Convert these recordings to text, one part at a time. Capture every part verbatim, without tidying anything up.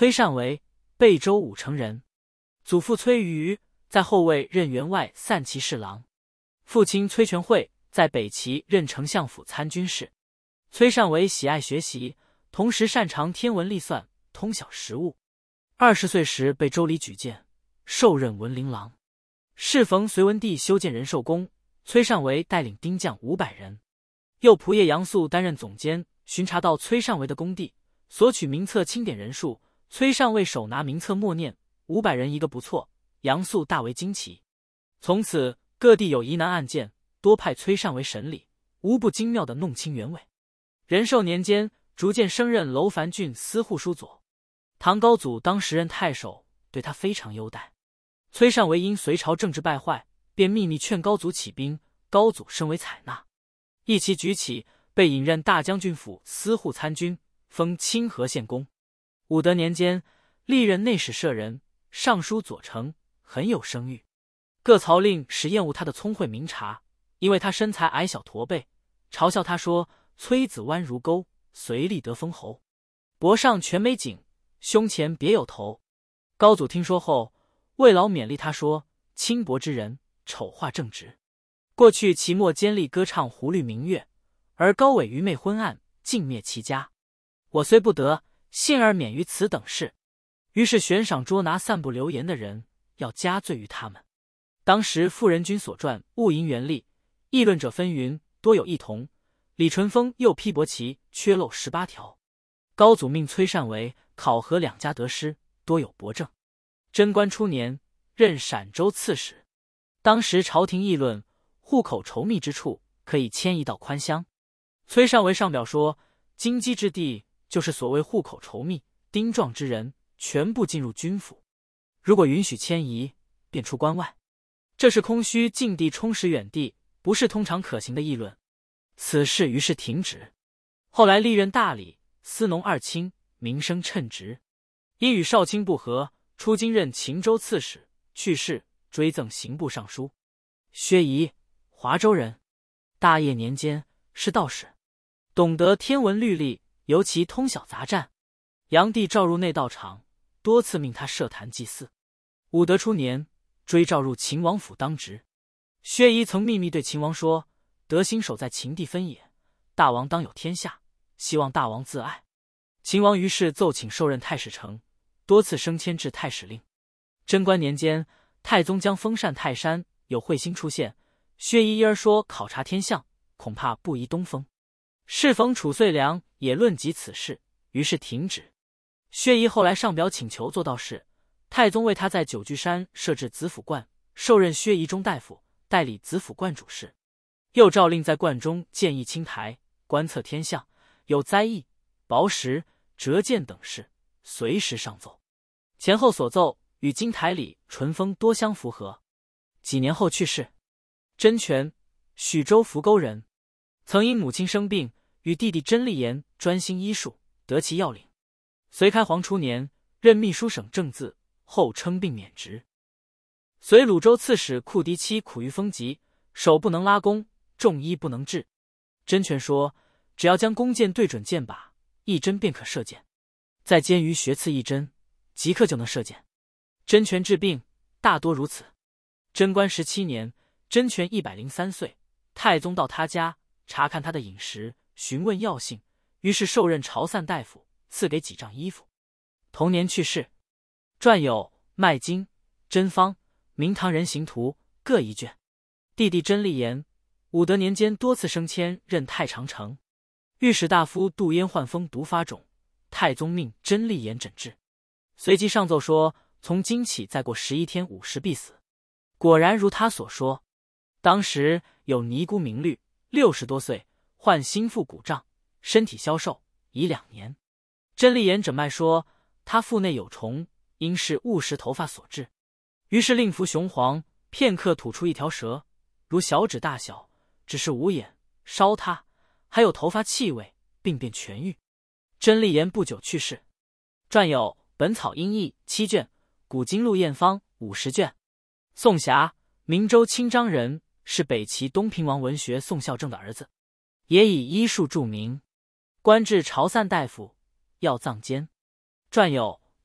崔善为，贝州武城人，祖父崔瑜在后卫任员外散骑侍郎，父亲崔全惠在北齐任丞相府参军事。崔善为喜爱学习，同时擅长天文历算，通晓时务。二十岁时被周礼举荐，受任文陵郎。适逢隋文帝修建仁寿宫，崔善为带领兵将五百人，右仆射杨素担任总监，巡查到崔善为的宫地，索取名册清点人数。崔善为手拿名册默念，五百人一个不错。杨素大为惊奇。从此各地有疑难案件，多派崔善为审理，无不精妙地弄清原委。仁寿年间，逐渐升任楼烦郡司户书佐。唐高祖当时任太守，对他非常优待。崔善为因隋朝政治败坏，便秘密劝高祖起兵，高祖深为采纳，一旗举起，被引任大将军府司户参军，封清河县公。武德年间，历任内史舍人、尚书左丞，很有声誉。各曹令使厌恶他的聪慧明察，因为他身材矮小驼背，嘲笑他说：“崔子弯如钩，随立得封侯，脖上全没颈，胸前别有头。”高祖听说后，慰劳勉励他说：“轻薄之人，丑化正直。过去其末奸吏歌唱胡律明月，而高伟愚昧昏暗，尽灭其家。我虽不得，幸而免于此等事。”于是悬赏捉拿散布流言的人，要加罪于他们。当时傅仁君所传《戊寅元历》，议论者纷纭，多有异同。李淳风又批驳其缺漏十八条。高祖命崔善为考核两家得失，多有驳正。贞观初年，任陕州刺史。当时朝廷议论户口稠密之处，可以迁移到宽乡。崔善为上表说，京畿之地就是所谓户口稠密、丁壮之人，全部进入军府。如果允许迁移，便出关外。这是空虚近地充实远地，不是通常可行的议论。此事于是停止。后来历任大理、司农二卿，名声称职。因与少卿不和，出京任秦州刺史，去世，追赠刑部尚书。薛仪，华州人，大业年间是道士，懂得天文律历，尤其通晓杂战。炀帝召入内道场，多次命他设坛祭祀。武德初年，追召入秦王府当职。薛仪曾秘密对秦王说：“德兴守在秦地分也，大王当有天下，希望大王自爱。”秦王于是奏请受任太史丞，多次升迁至太史令。贞观年间，太宗将封禅泰山，有彗星出现，薛仪因而说考察天象，恐怕不宜东风。适逢褚遂良也论及此事，于是停止。薛仪后来上表请求做道士，太宗为他在九居山设置子府观，授任薛仪中大夫，代理子府观主事。又诏令在观中建议青台，观测天象，有灾异、雹石、折剑等事，随时上奏。前后所奏与金台里淳风多相符合。几年后去世。甄权，许州扶沟人，曾因母亲生病，与弟弟甄立言专心医术，得其要领。隋开皇初年，任秘书省正字，后称病免职。隋鲁州刺史库迪期苦于风疾，手不能拉弓，重衣不能制。甄权说，只要将弓箭对准箭靶，一针便可射箭。在监于学刺一针，即刻就能射箭。甄权治病大多如此。贞观十七年，甄权一百零三岁，太宗到他家查看他的饮食，询问药性，于是授任朝散大夫，赐给几丈衣服。同年去世。传有《麦经》《甄方》《明堂人行图》各一卷。弟弟甄立言，武德年间多次升迁，任太常丞。御史大夫杜淹患风毒发肿，太宗命甄立言诊治，随即上奏说，从今起再过十一天午时必死。果然如他所说。当时有尼姑名律，六十多岁，患心腹鼓胀，身体消瘦，已两年。甄立言诊脉说，他腹内有虫，应是误食头发所致。于是令服雄黄，片刻吐出一条蛇，如小指大小，只是无眼，烧它，还有头发气味，病便痊愈。甄立言不久去世。传有《本草音译》七卷，《古今录验方》五十卷。宋霞，明州清章人，是北齐东平王文学宋孝正的儿子，也以医术著名，官至朝散大夫、药藏监。传有《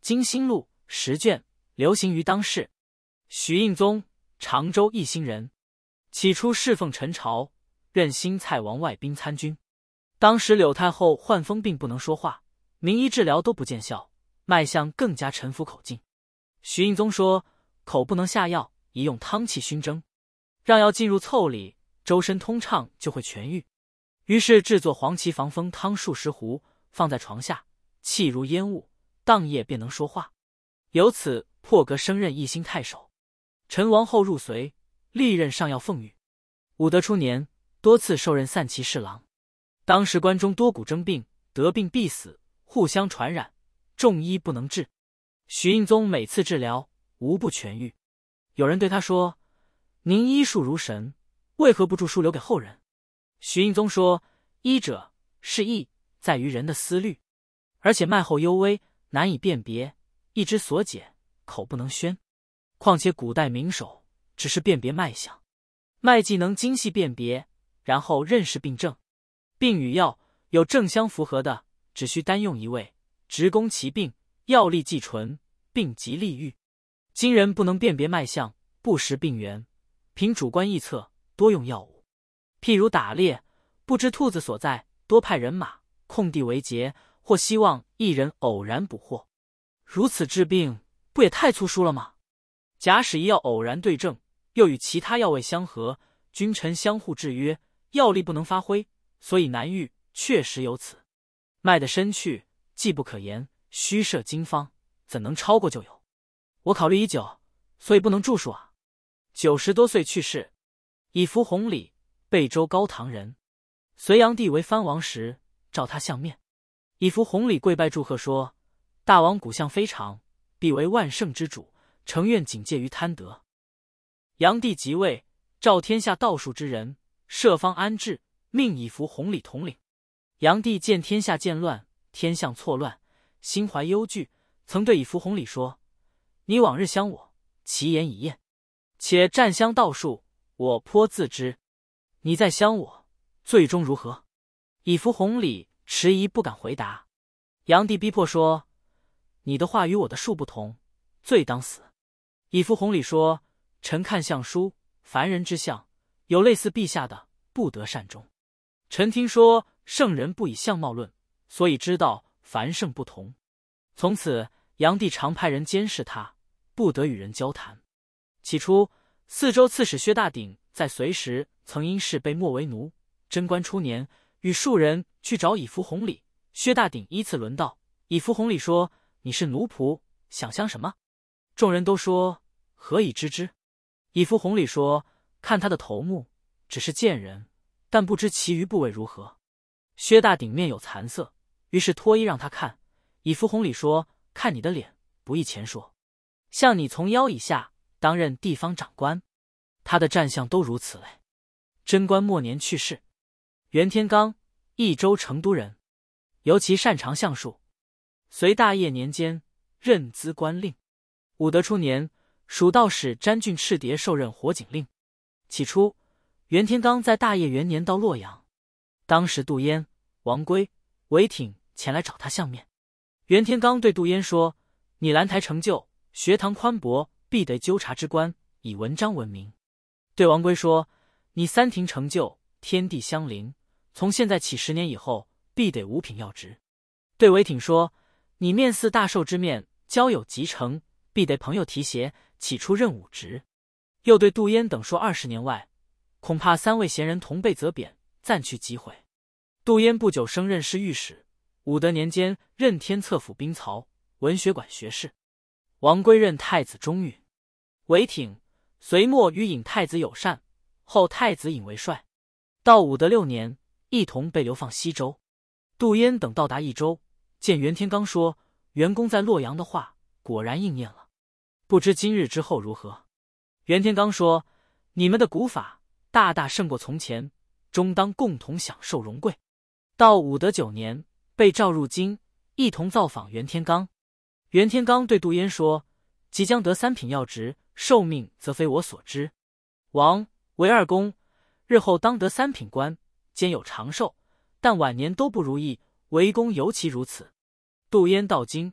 金星录》十卷，流行于当世。许应宗，常州义兴人，起初侍奉陈朝，任新蔡王外兵参军。当时柳太后患风病不能说话，名医治疗都不见效，脉象更加沉浮口径。许应宗说，口不能下药，宜用汤气熏蒸，让药进入腠里，周身通畅就会痊愈。于是制作黄芪防风汤数十壶，放在床下，气如烟雾，当夜便能说话。由此破格升任义兴太守。陈王后入隋，历任上要奉御。武德初年，多次受任散骑侍郎。当时关中多股争病，得病必死，互相传染，众医不能治。许应宗每次治疗，无不痊愈。有人对他说：“您医术如神，为何不著书留给后人？”许应宗说：“医者是义，在于人的思虑，而且脉候幽微，难以辨别，一之所解，口不能宣。况且古代名手只是辨别脉象，脉既能精细辨别，然后认识病症。病与药有正相符合的，只需单用一味，直攻其病，药力既纯，病即立愈。今人不能辨别脉象，不识病源，凭主观臆测，多用药物。譬如打猎，不知兔子所在，多派人马空地为劫，或希望一人偶然捕获。如此治病，不也太粗疏了吗？假使一药偶然对症，又与其他药味相合，君臣相互制约，药力不能发挥，所以难愈，确实有此。脉的深去，既不可言，虚设经方，怎能超过就有？我考虑已久，所以不能著述啊。九十多岁去世。以服弘礼，贝州高唐人。隋炀帝为藩王时，召他相面。以服弘礼跪拜祝贺说：“大王骨相非常，必为万圣之主，诚愿警戒于贪得。”炀帝即位，召天下道术之人，设方安治，命以服弘礼统领。炀帝见天下渐乱，天象错乱，心怀忧惧，曾对以服弘礼说：“你往日相我，其言已验，且占相道术，我颇自知。你再相我，最终如何？”以服弘礼迟疑不敢回答。炀帝逼迫说：“你的话与我的术不同，罪当死。”以服弘礼说：“臣看相书，凡人之相，有类似陛下的，不得善终。臣听说圣人不以相貌论，所以知道凡圣不同。”从此炀帝常派人监视他，不得与人交谈。起初四州刺史薛大鼎在隋时曾因事被没为奴。贞观初年，与数人去找以服弘礼，薛大鼎依次轮到。以服弘礼说：“你是奴仆，想相什么？”众人都说：“何以知之？”以服弘礼说：“看他的头目，只是贱人，但不知其余部位如何。”薛大鼎面有惭色，于是脱衣让他看。以服弘礼说：“看你的脸，不易前说。像你从腰以下，当任地方长官。”他的战相都如此嘞。贞观末年去世。袁天罡，益州成都人，尤其擅长相术。隋大业年间，任资官令。武德初年，蜀道使詹俊赤蝶受任火警令。起初，袁天罡在大业元年到洛阳，当时杜淹、王圭、韦挺前来找他相面。袁天罡对杜淹说：“你兰台成就，学堂宽博，必得纠察之官，以文章闻名。”对王圭说：“你三庭成就，天地相邻，从现在起十年以后，必得五品要职。”对韦挺说：“你面似大寿之面，交友极诚，必得朋友提携，起初任五职。”又对杜淹等说：“二十年外，恐怕三位贤人同被责贬，暂去机会。”杜淹不久升任侍御史，武德年间任天策府兵曹、文学馆学士。王圭任太子中御。韦挺隋末与尹太子友善，后太子尹为帅。到武德六年，一同被流放西州。杜淹等到达益州，见袁天罡说：“袁公在洛阳的话，果然应验了。不知今日之后如何？”袁天罡说：“你们的古法大大胜过从前，终当共同享受荣贵。”到武德九年，被召入京，一同造访袁天罡。袁天罡对杜淹说：“即将得三品要职，受命则非我所知。王、韦二公日后当得三品官，兼有长寿，但晚年都不如意，韦公尤其如此。”杜淹到京，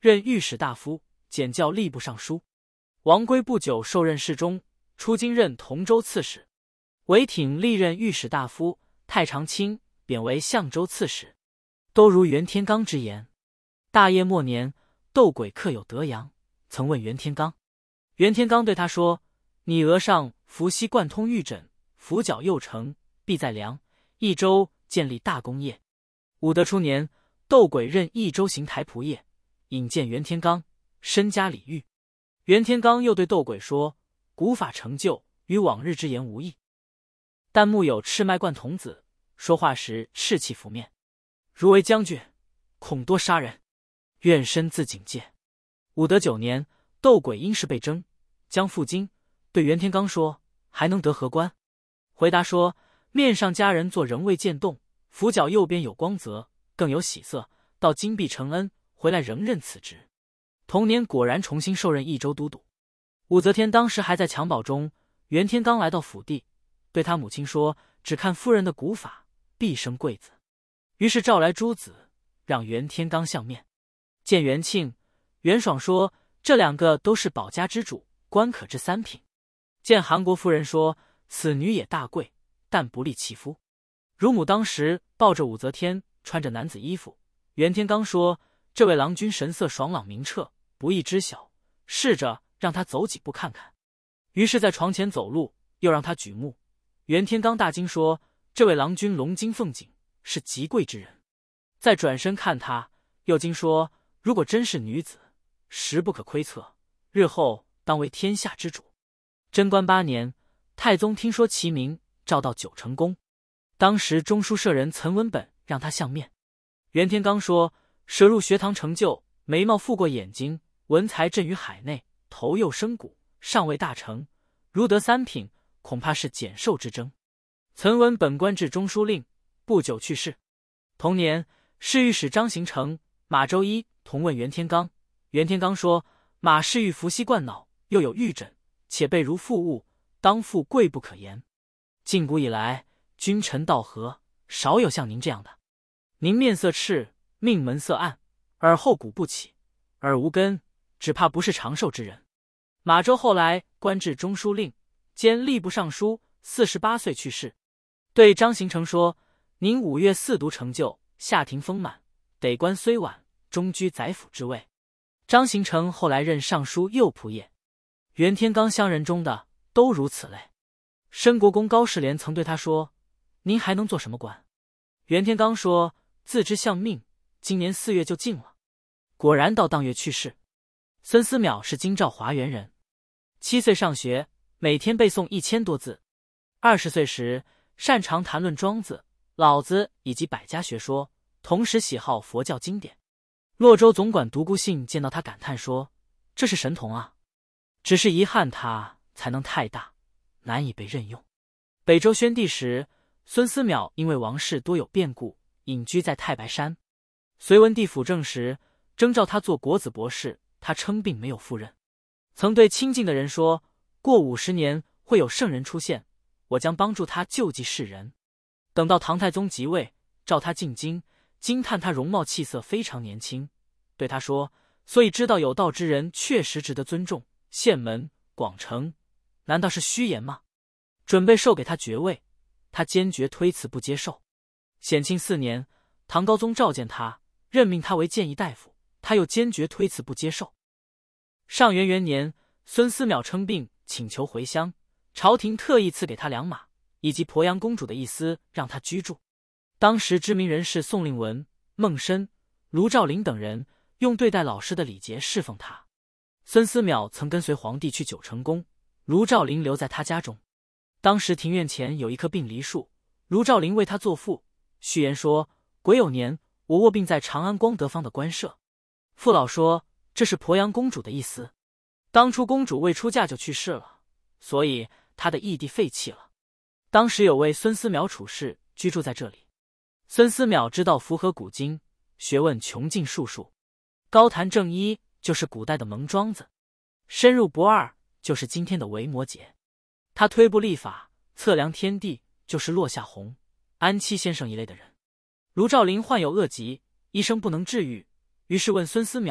任御史大夫，检校吏部尚书。王圭不久受任侍中，出京任同州刺史。韦挺历任御史大夫，太常卿贬为相州刺史。都如袁天罡之言。大业末年，窦轨客有德阳，曾问袁天罡。袁天罡对他说：“你额上伏羲贯通玉枕，辅角右丞，必在梁、益州建立大功业。”武德初年，窦轨任益州行台仆射，引荐袁天罡，身加礼遇。袁天罡又对窦轨说：“古法成就，与往日之言无异。但木有赤脉贯童子，说话时赤气拂面，如为将军，恐多杀人，愿身自警戒。”武德九年，窦轨因事被征，将赴京，对袁天罡说：“还能得何官？”回答说：“面上佳人作仍未见动，辅角右边有光泽，更有喜色，到今必承恩，回来仍任此职。”同年果然重新受任益州都督。武则天当时还在襁褓中，袁天罡来到府地，对他母亲说：“只看夫人的古法，必生贵子。”于是召来诸子，让袁天罡相面。见袁庆、袁爽说：“这两个都是保家之主，官可治三品。”见韩国夫人说：“此女也大贵，但不利其夫。”乳母当时抱着武则天，穿着男子衣服。袁天罡说：“这位郎君神色爽朗明澈，不易知晓，试着让他走几步看看。”于是，在床前走路，又让他举目。袁天罡大惊说：“这位郎君龙金凤颈，是极贵之人。”再转身看他，又惊说：“如果真是女子，实不可窥测，日后当为天下之主。”贞观八年，太宗听说其名，召到九成宫。当时中书舍人岑文本让他相面。袁天罡说：“舍入学堂成就，眉毛覆过眼睛，文才震于海内，头又生骨，尚未大成，如得三品，恐怕是简寿之争。”岑文本官至中书令，不久去世。同年，侍御史张行成、马周一同问袁天罡。袁天罡说：“马侍御伏羲贯脑，又有玉枕，且备如富物，当复贵不可言。近古以来，君臣道和，少有像您这样的。您面色赤，命门色暗，耳后骨不起，耳无根，只怕不是长寿之人。”马周后来官至中书令，兼吏部尚书，四十八岁去世。对张行成说：“您五月四读成就，下廷丰满，得官虽晚，终居宰辅之位。”张行成后来任尚书右仆射。袁天罡乡人中的都如此类。申国公高士廉曾对他说：“您还能做什么官？”袁天罡说：“自知相命，今年四月就尽了。”果然到当月去世。孙思邈是京兆华原人，七岁上学，每天背诵一千多字。二十岁时，擅长谈论庄子、老子以及百家学说，同时喜好佛教经典。洛州总管独孤信见到他感叹说：“这是神童啊！只是遗憾他才能太大，难以被任用。”北周宣帝时，孙思邈因为王室多有变故，隐居在太白山。隋文帝辅政时，征召他做国子博士，他称病没有赴任。曾对亲近的人说：“过五十年会有圣人出现，我将帮助他救济世人。”等到唐太宗即位，召他进京，惊叹他容貌气色非常年轻，对他说：“所以知道有道之人确实值得尊重，县门、广成，难道是虚言吗？”准备授给他爵位，他坚决推辞不接受。显庆四年，唐高宗召见他，任命他为谏议大夫，他又坚决推辞不接受。上元元年，孙思邈称病，请求回乡，朝廷特意赐给他良马以及鄱阳公主的一丝，让他居住。当时知名人士宋令文、孟申、卢照邻等人用对待老师的礼节侍奉他。孙思邈曾跟随皇帝去九成宫，卢照邻留在他家中。当时庭院前有一棵病梨树，卢照邻为他作赋，序言说：“癸酉年，我卧病在长安光德坊的官舍。”父老说：“这是鄱阳公主的意思。当初公主未出嫁就去世了，所以她的义弟废弃了。当时有位孙思邈处士居住在这里。孙思邈知道符合古今，学问穷尽术数，高谈正一就是古代的蒙庄子，深入不二就是今天的维摩诘。他推步立法，测量天地，就是落下宏、安七先生一类的人。卢照邻患有恶疾，医生不能治愈，于是问孙思邈：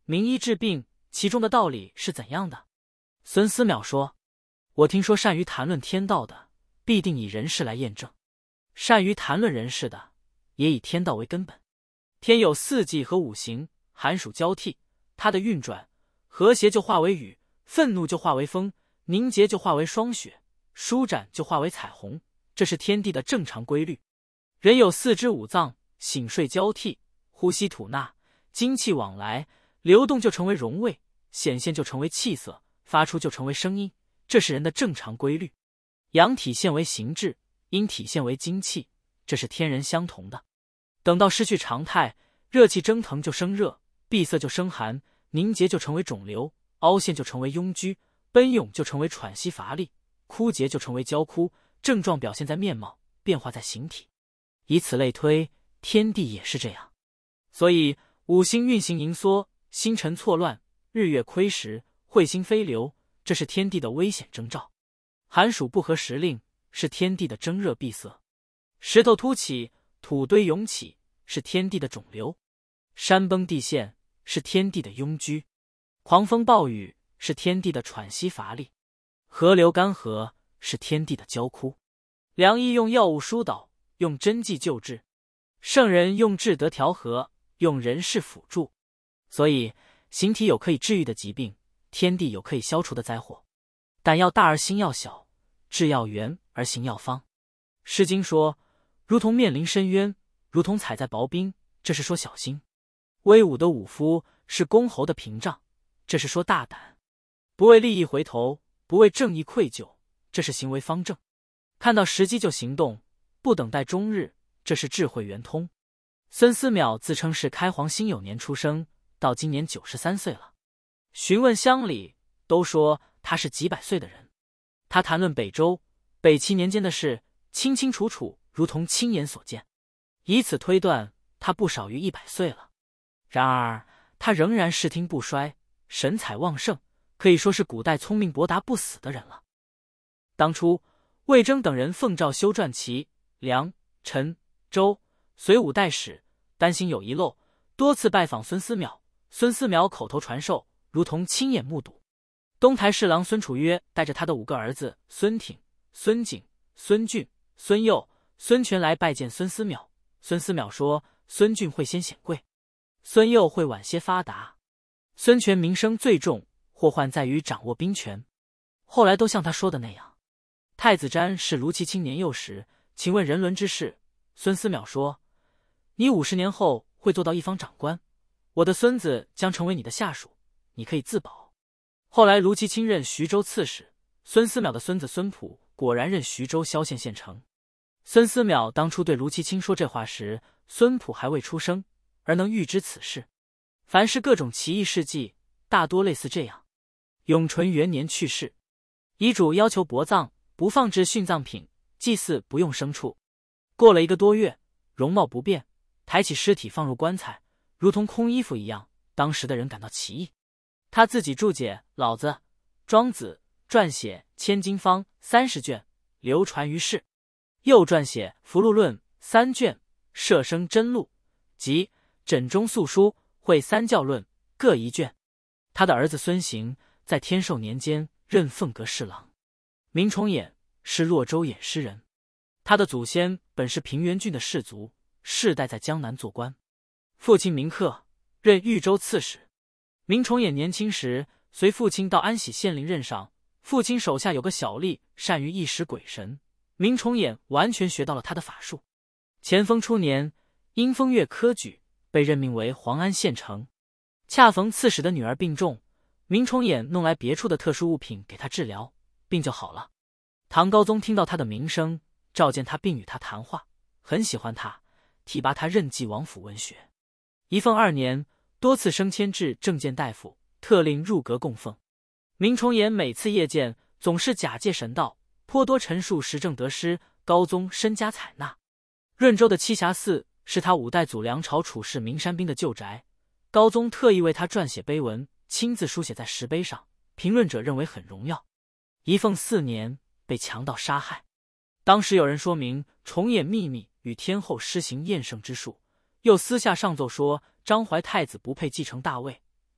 名医治病，其中的道理是怎样的？”孙思邈说：“我听说善于谈论天道的，必定以人事来验证；善于谈论人事的，也以天道为根本。天有四季和五行，寒暑交替，它的运转，和谐就化为雨，愤怒就化为风，凝结就化为霜雪，舒展就化为彩虹，这是天地的正常规律。人有四肢五脏，醒睡交替，呼吸吐纳，精气往来，流动就成为荣味，显现就成为气色，发出就成为声音，这是人的正常规律。阳体现为形质，阴体现为精气，这是天人相同的。等到失去常态，热气蒸腾就生热，闭塞就生寒，凝结就成为肿瘤，凹陷就成为痈疽，奔涌就成为喘息乏力，枯竭就成为焦枯，症状表现在面貌，变化在形体。以此类推，天地也是这样。所以五星运行盈缩，星辰错乱，日月亏时，彗星飞流，这是天地的危险征兆。寒暑不合时令，是天地的蒸热闭塞。石头凸起，土堆涌起，是天地的肿瘤；山崩地陷，是天地的痈疽；狂风暴雨，是天地的喘息乏力；河流干涸，是天地的焦枯。良医用药物疏导，用针剂救治；圣人用智德调和，用人事辅助。所以形体有可以治愈的疾病，天地有可以消除的灾祸。胆要大而心要小，志要圆而行要方。诗经说，如同面临深渊，如同踩在薄冰，这是说小心；威武的武夫是公侯的屏障，这是说大胆；不为利益回头，不为正义愧疚，这是行为方正；看到时机就行动，不等待终日，这是智慧圆通。孙思邈自称是开皇辛酉年出生，到今年九十三岁了。询问乡里，都说他是几百岁的人。他谈论北周、北齐年间的事，清清楚楚，如同亲眼所见。以此推断，他不少于一百岁了。然而他仍然视听不衰，神采旺盛，可以说是古代聪明博达不死的人了。当初魏征等人奉诏修传齐、梁、陈、周、隋五代史，担心有遗漏，多次拜访孙思邈。孙思邈口头传授，如同亲眼目睹。东台侍郎孙楚约带着他的五个儿子孙挺、孙景、孙俊、孙佑、孙权来拜见孙思邈。孙思邈说，孙俊会先显贵，孙佑会晚些发达。孙权名声最重，祸患在于掌握兵权。后来都像他说的那样。太子瞻是卢其卿年幼时，请问人伦之事。孙思邈说，你五十年后会做到一方长官，我的孙子将成为你的下属，你可以自保。后来卢其卿任徐州刺史，孙思邈的孙子孙普果然任徐州萧县县丞。孙思邈当初对卢其卿说这话时，孙普还未出生，而能预知此事。凡是各种奇异事迹，大多类似这样。永淳元年去世，遗嘱要求薄葬，不放置殉葬品，祭祀不用牲畜。过了一个多月，容貌不变，抬起尸体放入棺材，如同空衣服一样，当时的人感到奇异。他自己注解《老子》《庄子》，撰写《千金方》三十卷，流传于世。又撰写《福禄论》三卷，摄生真录及《枕中素书》会三教论各一卷。他的儿子孙行在天寿年间任凤阁侍郎。明崇俨是洛州偃师人，他的祖先本是平原郡的氏族，世代在江南做官。父亲明克，任豫州刺史。明崇俨年轻时随父亲到安喜县令任上，父亲手下有个小吏善于一识鬼神，明崇俨完全学到了他的法术。乾丰初年，因风月科举，被任命为黄安县丞。恰逢刺史的女儿病重，明崇俨弄来别处的特殊物品给他治疗，病就好了。唐高宗听到他的名声，召见他并与他谈话，很喜欢他，提拔他任纪王府文学。仪凤二年，多次升迁至正监大夫，特令入阁供奉。明崇俨每次谒见，总是假借神道，颇多陈述时政得失，高宗深加采纳。润州的栖霞寺是他五代祖梁朝处士明山兵的旧宅，高宗特意为他撰写碑文，亲自书写在石碑上，评论者认为很荣耀。仪凤四年，被强盗杀害。当时有人说明崇俨秘密与天后施行厌胜之术，又私下上奏说张怀太子不配继承大位，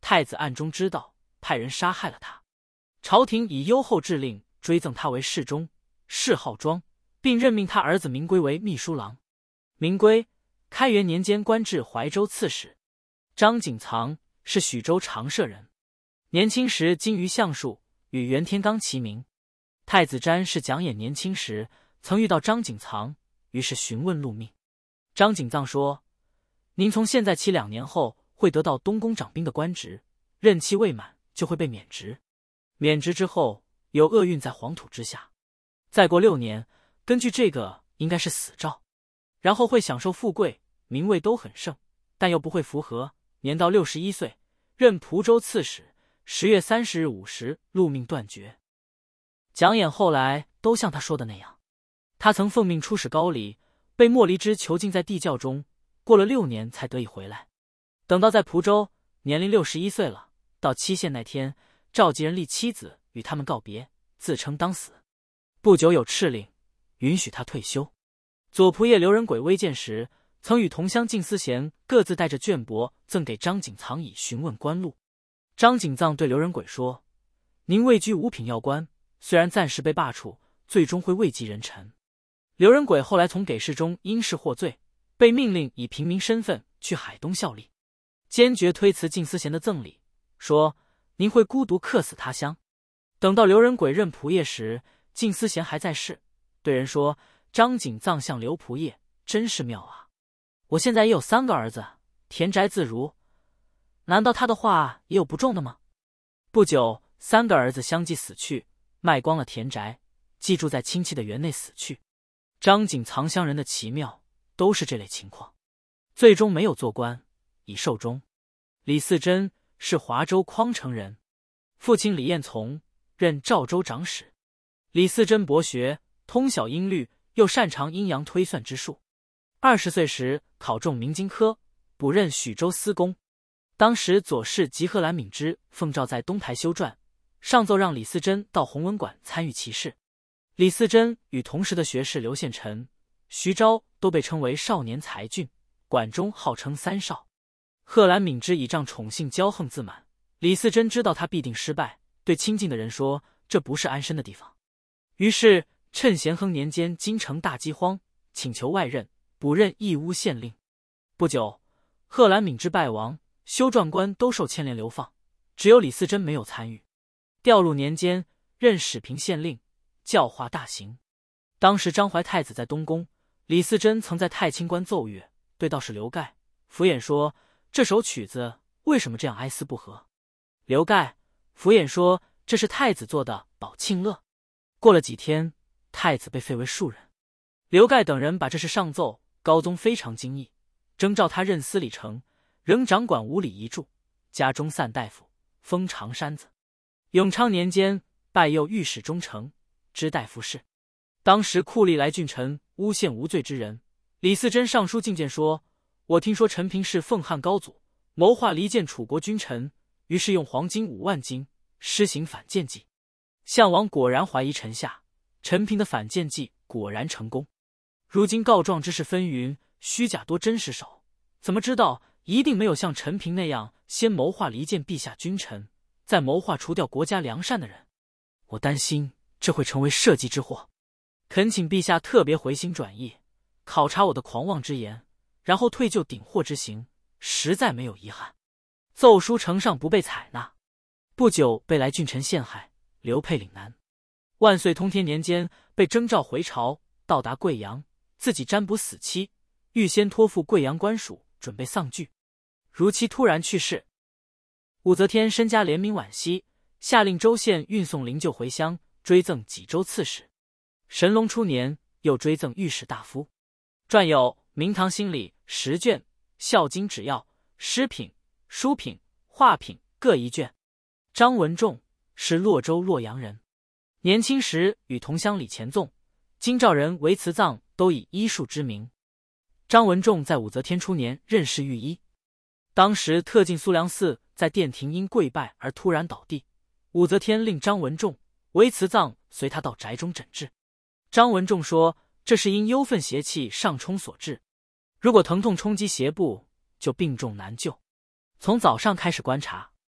太子暗中知道，派人杀害了他。朝廷以优厚制令追赠他为侍中，谥号庄，并任命他儿子明圭为秘书郎。明圭，开元年间官至怀州刺史。张景藏是许州长社人，年轻时精于相术，与袁天罡齐名。太子瞻是蒋衍年轻时曾遇到张景藏，于是询问禄命。张景藏说：“您从现在起两年后会得到东宫长兵的官职，任期未满就会被免职。免职之后有厄运在黄土之下，再过六年，根据这个应该是死诏，然后会享受富贵，名位都很盛，但又不会符合。年到六十一岁，任蒲州刺史，十月三十日午时禄命断绝。”蒋衍后来都像他说的那样，他曾奉命出使高丽，被莫离之囚禁在地窖中，过了六年才得以回来。等到在蒲州，年龄六十一岁了，到期限那天，召集人立妻子与他们告别，自称当死。不久有敕令，允许他退休。左仆射刘仁轨微见时，曾与同乡靳思贤各自带着绢帛赠给张景藏以询问官路。张景藏对刘仁轨说：“您位居五品要官，虽然暂时被罢黜，最终会位极人臣。”刘仁轨后来从给事中因事获罪，被命令以平民身份去海东效力，坚决推辞靳思贤的赠礼，说：“您会孤独客死他乡。”等到刘仁轨任仆射时，靳思贤还在世，对人说：“张景藏像刘仆射，真是妙啊！我现在也有三个儿子，田宅自如，难道他的话也有不中的吗？”不久，三个儿子相继死去，卖光了田宅，寄住在亲戚的园内死去。张景藏乡人的奇妙都是这类情况，最终没有做官，已寿终。李嗣珍是华州匡城人，父亲李彦从任赵州长史。李嗣珍博学，通晓音律，又擅长阴阳推算之术。二十岁时考中明经科，补任许州司功。当时左侍及贺兰敏之奉诏在东台修撰，上奏让李嗣珍到弘文馆参与其事。李嗣珍与同时的学士刘献臣、徐昭都被称为少年才俊，馆中号称三少。贺兰敏之倚仗宠幸骄横自满，李嗣珍知道他必定失败，对亲近的人说这不是安身的地方，于是趁咸亨年间京城大饥荒，请求外任，补任义乌县令。不久，贺兰敏之败亡，修撰官都受牵连流放，只有李嗣珍没有参与。调入年间，任始平县令，教化大行。当时张怀太子在东宫，李嗣珍曾在太清观奏乐，对道士刘盖、福衍说：“这首曲子为什么这样哀思不和？”刘盖、福衍说：“这是太子做的保庆乐。”过了几天，太子被废为庶人。刘盖等人把这事上奏，高宗非常惊异，征召他任司礼丞，仍掌管五里一柱，加中散大夫，封长山子。永昌年间，拜右御史中丞，知大夫事。当时酷吏来郡臣诬陷无罪之人，李嗣珍上书进谏说：“我听说陈平是奉汉高祖，谋划离间楚国君臣，于是用黄金五万斤，施行反间计。项王果然怀疑臣下，陈平的反间计果然成功。如今告状之事纷纭，虚假多真实少，怎么知道一定没有像陈平那样先谋划离间陛下君臣，再谋划除掉国家良善的人？我担心这会成为社稷之祸，恳请陛下特别回心转意，考察我的狂妄之言，然后退就顶祸之刑，实在没有遗憾。”奏书呈上不被采纳，不久被来郡臣陷害，流配岭南。万岁通天年间被征召回朝，到达贵阳，自己占卜死期，预先托付贵阳官署准备丧具，如期突然去世。武则天身家怜悯惋惜，下令州县运送灵柩回乡，追赠济州刺史。神龙初年又追赠御史大夫。传有《明堂心理》十卷，《孝经指要》诗品、书品、画品各一卷。张文仲是洛州洛阳人，年轻时与同乡李乾纵、京兆人韦慈藏都以医术知名。张文仲在武则天初年任侍御医，当时特进苏良寺，在殿庭因跪拜而突然倒地，武则天令张文仲、韦慈藏随他到宅中诊治。张文仲说，这是因幽愤邪气上冲所致，如果疼痛冲击胁部，就病重难救。从早上开始观察，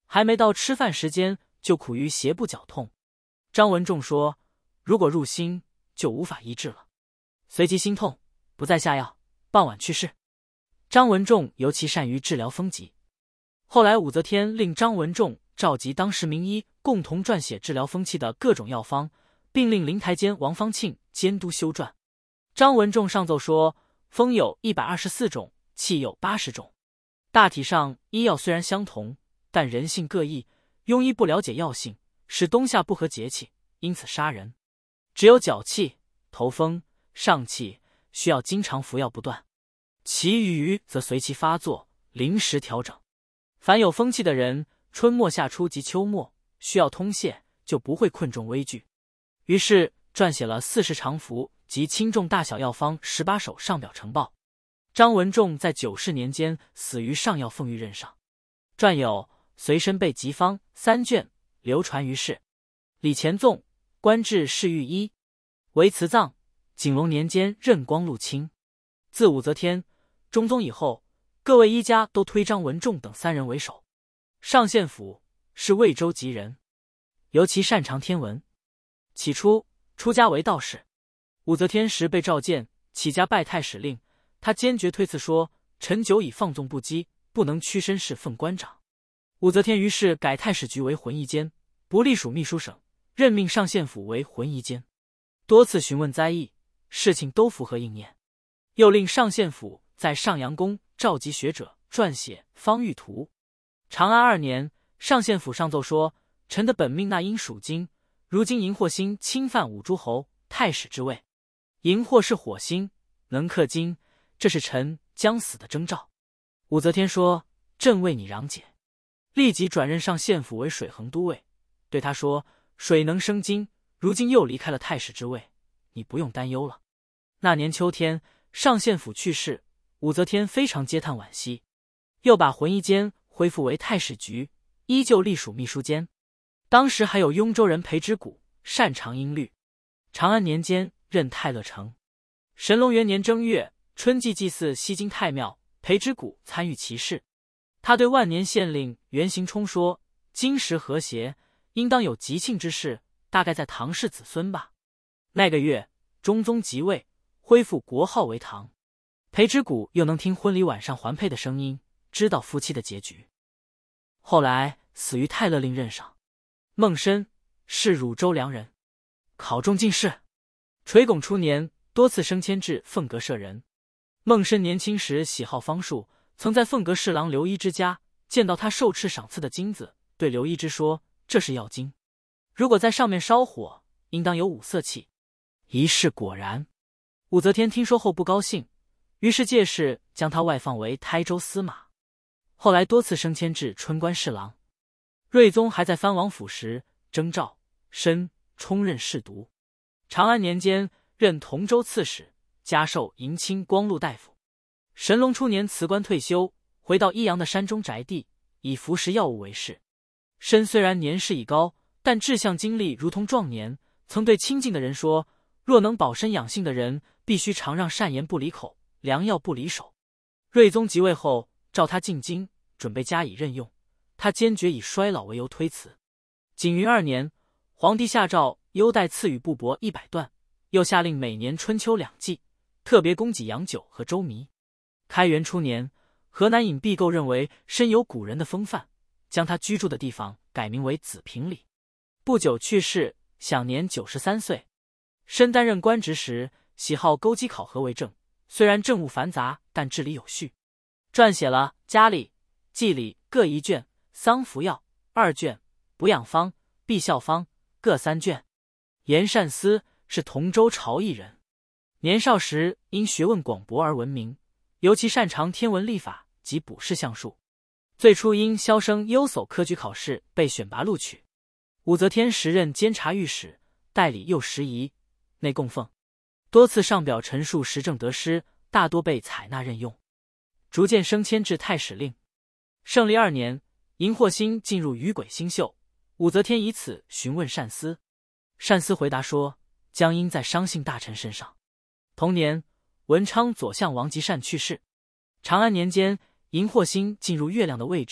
还没到吃饭时间，就苦于胁部绞痛。张文仲说，如果入心，就无法医治了。随即心痛，不再下药，傍晚去世。张文仲尤其善于治疗风疾。后来武则天令张文仲召集当时名医，共同撰写治疗风气的各种药方，并令灵台监王方庆监督修撰。张文仲上奏说，风有一百二十四种，气有八十种。大体上医药虽然相同，但人性各异，庸医不了解药性，使冬夏不合节气，因此杀人。只有脚气、头风、上气需要经常服药不断，其余则随其发作，临时调整。凡有风气的人，春末夏初及秋末需要通泻，就不会困重危惧。于是撰写了四十常服及轻重大小药方十八首上表呈报。张文仲在九世年间死于上药奉御任上。撰有随身备急方三卷，流传于世。李乾纵官至侍御医，为慈葬。景隆年间任光禄卿。自武则天、中宗以后，各位医家都推张文仲等三人为首。上县府是魏州籍人，尤其擅长天文。起初出家为道士。武则天时被召见，起家拜太史令，他坚决推辞说，臣久已放纵不羁，不能屈身侍奉官长。武则天于是改太史局为浑仪监，不隶属秘书省，任命上县府为浑仪监。多次询问灾异，事情都符合应验。又令上县府在上阳宫召集学者撰写《方域图》。长安二年，上县府上奏说，臣的本命那应属金，如今荧惑星侵犯五诸侯太史之位，荧惑是火星，能克金，这是臣将死的征兆。武则天说，朕为你攘解，立即转任上县府为水衡都尉，对他说，水能生金，如今又离开了太史之位，你不用担忧了。那年秋天，上县府去世，武则天非常嗟叹惋惜，又把浑仪监恢复为太史局，依旧隶属秘书监。当时还有雍州人裴之古，擅长音律。长安年间任太乐丞。神龙元年正月，春季祭祀西京太庙，裴之古参与其事。他对万年县令袁行冲说，今时和谐，应当有吉庆之事，大概在唐氏子孙吧。那个月，中宗即位，恢复国号为唐。裴之古又能听婚礼晚上环佩的声音，知道夫妻的结局。后来死于太乐令任上。孟申是汝州梁人，考中进士。垂拱初年，多次升迁至凤阁舍人。孟申年轻时喜好方术，曾在凤阁侍郎刘一之家见到他受敕赏赐的金子，对刘一之说，这是药金，如果在上面烧火，应当有五色气。一试果然。武则天听说后不高兴，于是借势将他外放为台州司马，后来多次升迁至春官侍郎。睿宗还在藩王府时，征召申充任侍读。长安年间任同州刺史，加授迎亲光禄大夫。神龙初年辞官退休，回到益阳的山中宅地，以服食药物为事。申虽然年事已高，但志向精力如同壮年，曾对亲近的人说，若能保身养性的人，必须常让善言不离口，良药不离手。睿宗即位后，召他进京，准备加以任用，他坚决以衰老为由推辞。景云二年，皇帝下诏优待赐予布帛一百段，又下令每年春秋两季，特别供给洋酒和粥糜。开元初年，河南尹毕构认为深有古人的风范，将他居住的地方改名为子平里。不久去世，享年九十三岁。申担任官职时，喜好勾稽考核为政，虽然政务繁杂，但治理有序。撰写了家礼、祭礼各一卷，丧服药二卷，补养方、必效方各三卷。严善思是同州潮邑人，年少时因学问广博而闻名，尤其擅长天文历法及卜筮相术。最初因萧生优叟科举考试被选拔录取。武则天时任监察御史，代理右拾遗，内供奉，多次上表陈述时政得失，大多被采纳任用，逐渐升迁至太史令。圣历二年，荧惑星进入雨鬼星宿，武则天以此询问单思。单思回答说，将应在商姓大臣身上。同年，文昌左相王吉善去世。长安年间，荧惑星进入月亮的位置，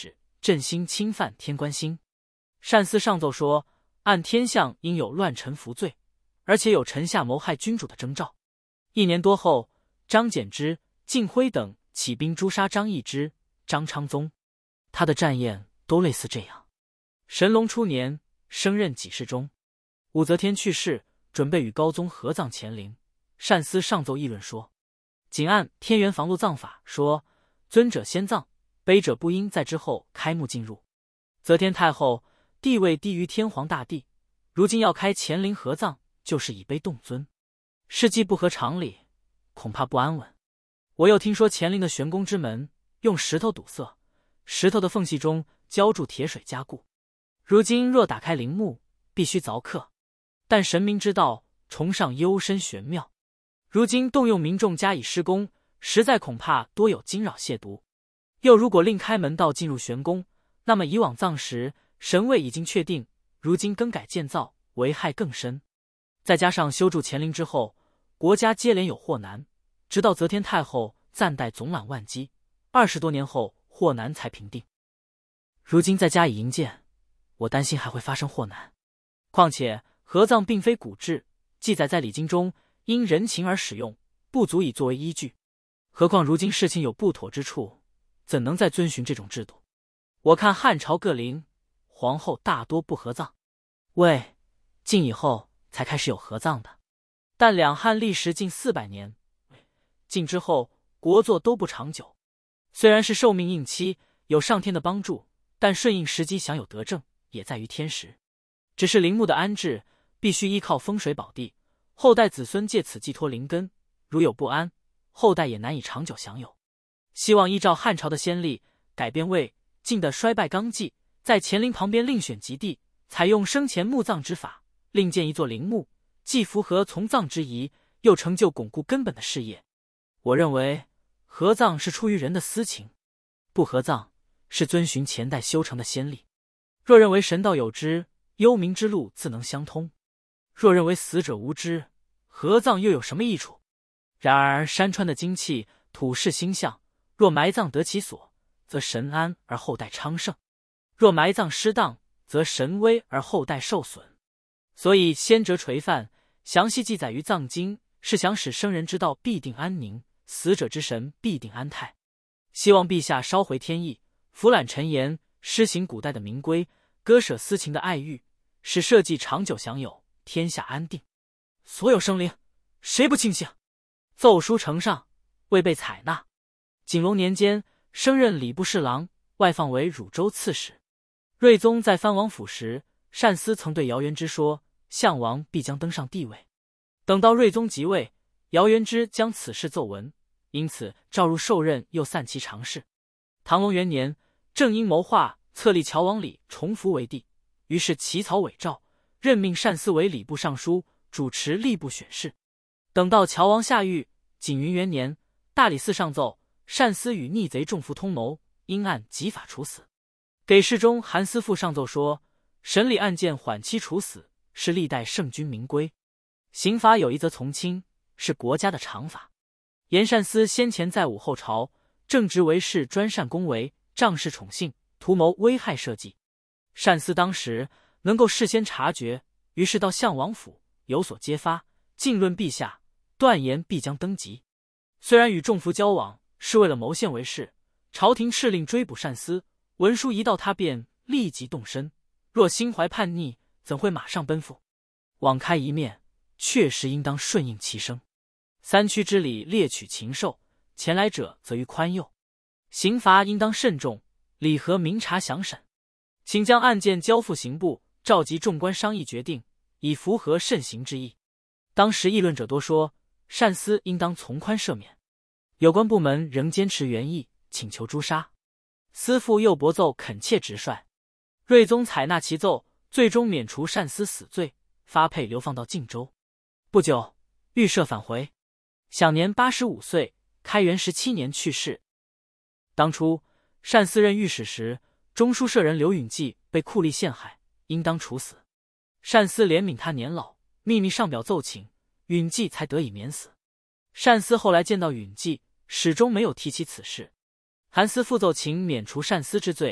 朕心侵犯天官星。单司上奏说，按天象应有乱臣服罪，而且有臣下谋害君主的征兆。一年多后，张柬之、靳辉等起兵诛杀张易之、张昌宗。他的战宴都类似这样。神龙初年，升任给事中。武则天去世，准备与高宗合葬乾陵。单司上奏议论说，仅按天元房禄葬法说，尊者先葬，卑者不应在之后开墓进入。则天太后地位低于天皇大帝，如今要开乾陵合葬，就是以卑动尊，事既不合常理，恐怕不安稳。我又听说乾陵的玄宫之门用石头堵塞，石头的缝隙中浇筑铁水加固。如今若打开陵墓，必须凿刻。但神明之道，崇尚幽深玄妙，如今动用民众加以施工，实在恐怕多有惊扰亵渎。又如果另开门道进入玄宫，那么以往葬时神位已经确定，如今更改建造，危害更深。再加上修筑乾陵之后，国家接连有祸难，直到则天太后暂代总揽万机，二十多年后祸难才平定。如今再加以营建，我担心还会发生祸难。况且合葬并非古制，记载在礼经中，因人情而使用，不足以作为依据。何况如今事情有不妥之处，怎能再遵循这种制度？我看汉朝各陵，皇后大多不合葬，魏、晋以后才开始有合葬的。但两汉历时近四百年，晋之后国祚都不长久。虽然是受命应期，有上天的帮助，但顺应时机享有得正，也在于天时。只是陵墓的安置，必须依靠风水宝地，后代子孙借此寄托灵根，如有不安，后代也难以长久享有。希望依照汉朝的先例，改变魏、晋的衰败纲纪，在乾陵旁边另选吉地，采用生前墓葬之法，另建一座陵墓，既符合从葬之仪，又成就巩固根本的事业。我认为合葬是出于人的私情，不合葬是遵循前代修成的先例。若认为神道有知，幽冥之路自能相通；若认为死者无知，合葬又有什么益处？然而山川的精气、土势星象，若埋葬得其所，则神安而后代昌盛；若埋葬失当，则神危而后代受损。所以先哲垂范，详细记载于藏经，是想使生人之道必定安宁，死者之神必定安泰。希望陛下稍回天意，俯览陈言，施行古代的民规，割舍私情的爱欲，使社稷长久享有，天下安定。所有生灵，谁不庆幸？奏书呈上，未被采纳。景隆年间，升任礼部侍郎，外放为汝州刺史。睿宗在藩王府时，单司曾对姚元之说，项王必将登上帝位。等到睿宗即位，姚元之将此事奏闻，因此召入受任，又散其常侍。唐隆元年，正因谋划册立乔王李重福为帝，于是起草伪诏，任命单司为礼部尚书，主持吏部选事。等到乔王下狱，景云元年，大理寺上奏，单司与逆贼重服通谋，应按极法处死。给事中韩思复上奏说，审理案件缓期处死，是历代圣君明规。刑罚有一则从轻，是国家的常法。言单司先前在武后朝，正直为事，专擅恭维，仗势宠幸，图谋危害社稷。单司当时能够事先察觉，于是到项王府有所揭发，进论陛下，断言必将登基。虽然与仲福交往是为了谋献为事，朝廷敕令追捕单司，文书一到他便立即动身，若心怀叛逆，怎会马上奔赴？网开一面，确实应当顺应其声。三区之礼猎取禽兽，前来者则于宽宥。刑罚应当慎重，理合明察详审，请将案件交付刑部，召集众官商议决定，以符合慎刑之意。当时议论者多说，单司应当从宽赦免。有关部门仍坚持原意，请求诛杀。司复又驳奏恳切直率。睿宗采纳其奏，最终免除单司死罪，发配流放到晋州。不久，预赦返回，享年八十五岁，开元十七年去世。当初单司任御史时，中书舍人刘允济被酷吏陷害，应当处死。单司怜悯他年老，秘密上表奏请，允济才得以免死。单司后来见到允济，始终没有提起此事。韩思复奏请免除单司之罪，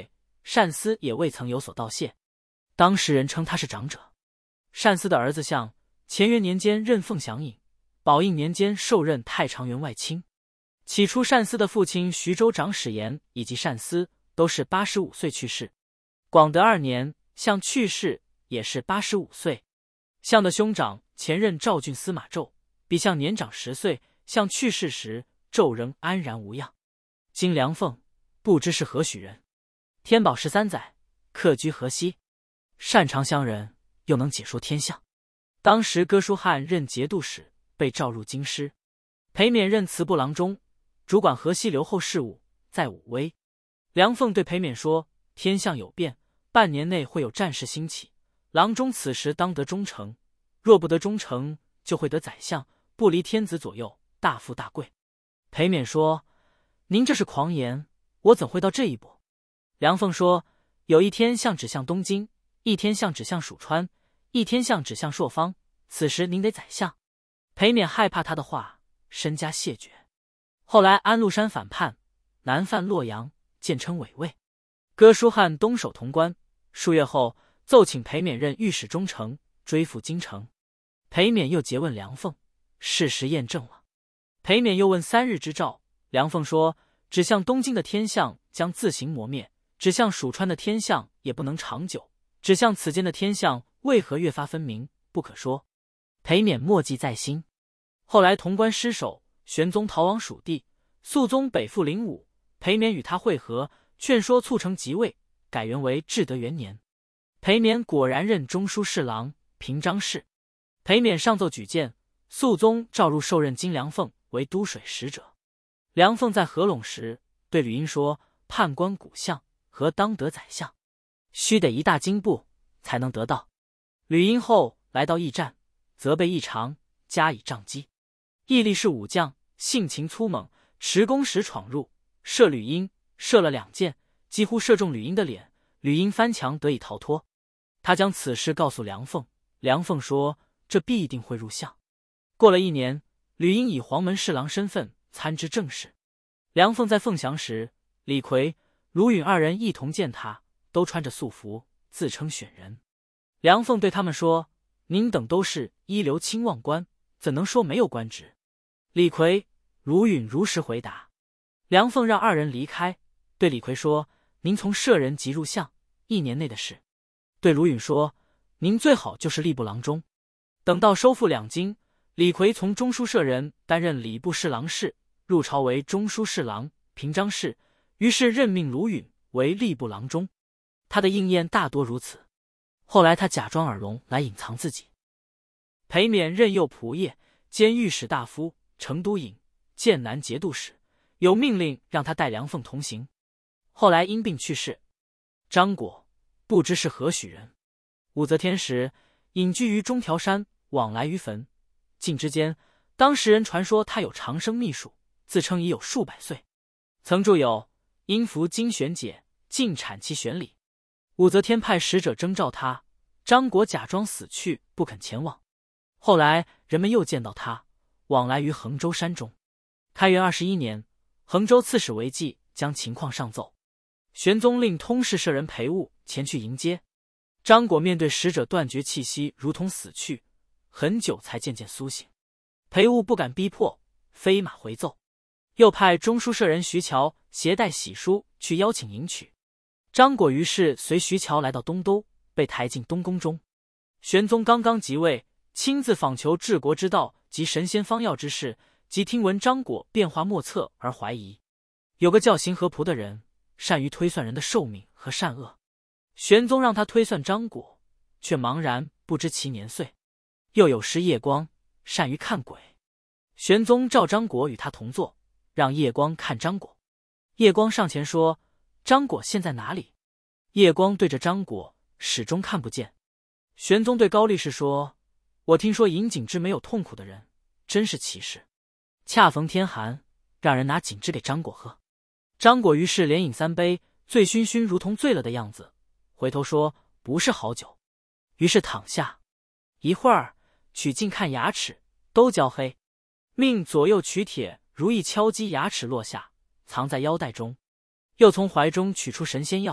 单思也未曾有所道谢。当时人称他是长者。单思的儿子相，乾元年间任凤翔尹，宝应年间受任太常员外卿。起初单思的父亲徐州长史言以及单思都是八十五岁去世。广德二年，相去世，也是八十五岁。相的兄长前任赵郡司马胄，比相年长十岁。相去世时，胄仍安然无恙。今梁凤不知是何许人，天宝十三载，客居河西，擅长乡人，又能解说天象。当时哥舒翰任节度使，被召入京师。裴冕任祠部郎中，主管河西留后事务，在武威。梁凤对裴冕说：“天象有变，半年内会有战事兴起，郎中此时当得忠诚，若不得忠诚，就会得宰相，不离天子左右，大富大贵。”裴冕说：“您这是狂言，我怎会到这一步？”梁凤说：“有一天相指向东京，一天相指向蜀川，一天相指向朔方，此时您得宰相。”裴冕害怕他的话，身家谢绝。后来安禄山反叛，南犯洛阳，渐称伪魏。哥舒翰东守潼关，数月后奏请裴冕任御史中丞，追赴京城。裴冕又诘问梁凤，事实验证了。裴冕又问三日之兆，梁凤说：“指向东京的天象将自行磨灭，指向蜀川的天象也不能长久，指向此间的天象为何越发分明，不可说。”裴冕默记在心。后来潼关失守，玄宗逃往蜀地，肃宗北赴灵武，裴冕与他会合，劝说促成即位，改元为至德元年。裴冕果然任中书侍郎、平章事。裴冕上奏举荐，肃宗召入受任金梁凤为都水使者。梁凤在合拢时，对吕英说：“判官古相，何当得宰相？须得一大经部，才能得到。”吕英后来到驿站，责备异常，加以杖击。义力士武将，性情粗猛，持弓时闯入，射吕英，射了两箭，几乎射中吕英的脸，吕英翻墙得以逃脱。他将此事告诉梁凤，梁凤说：“这必定会入相。”过了一年，吕英以黄门侍郎身份参知政事。梁凤在凤翔时，李逵、卢允二人一同见他，都穿着素服，自称选人。梁凤对他们说：“您等都是一流清望官，怎能说没有官职？”李逵、卢允如实回答。梁凤让二人离开，对李逵说：“您从舍人即入相，一年内的事。”对卢允说：“您最好就是吏部郎中。”等到收复两京，李逵从中书舍人担任礼部侍郎事，入朝为中书侍郎、平章事，于是任命卢允为吏部郎中。他的应验大多如此。后来他假装耳聋来隐藏自己。裴冕任右仆射，兼御史大夫、成都尹、剑南节度使，有命令让他带梁凤同行。后来因病去世。张果不知是何许人。武则天时，隐居于中条山，往来于坟。晋之间，当时人传说他有长生秘术，自称已有数百岁。曾著有《阴符经玄解》，晋产期玄理。武则天派使者征召他，张果假装死去，不肯前往。后来人们又见到他，往来于衡州山中。开元二十一年，衡州刺史韦纪将情况上奏，玄宗令通事舍人裴务前去迎接。张果面对使者断绝气息，如同死去，很久才渐渐苏醒。裴务不敢逼迫，飞马回奏。又派中书舍人徐乔携带喜书去邀请迎娶。张果于是随徐乔来到东都，被抬进东宫中。玄宗刚刚即位，亲自访求治国之道及神仙方药之事，即听闻张果变化莫测而怀疑。有个叫邢和仆的人，善于推算人的寿命和善恶。玄宗让他推算张果，却茫然不知其年岁。又有师夜光，善于看鬼。玄宗召张果与他同坐，让夜光看张果。夜光上前说：“张果现在哪里？”夜光对着张果，始终看不见。玄宗对高力士说：“我听说饮景之没有痛苦的人，真是奇事。恰逢天寒，让人拿景之给张果喝。”张果于是连饮三杯，醉醺醺如同醉了的样子，回头说：“不是好酒。”于是躺下。一会儿取镜看牙齿，都焦黑，命左右取铁如意敲击牙齿落下，藏在腰带中。又从怀中取出神仙药，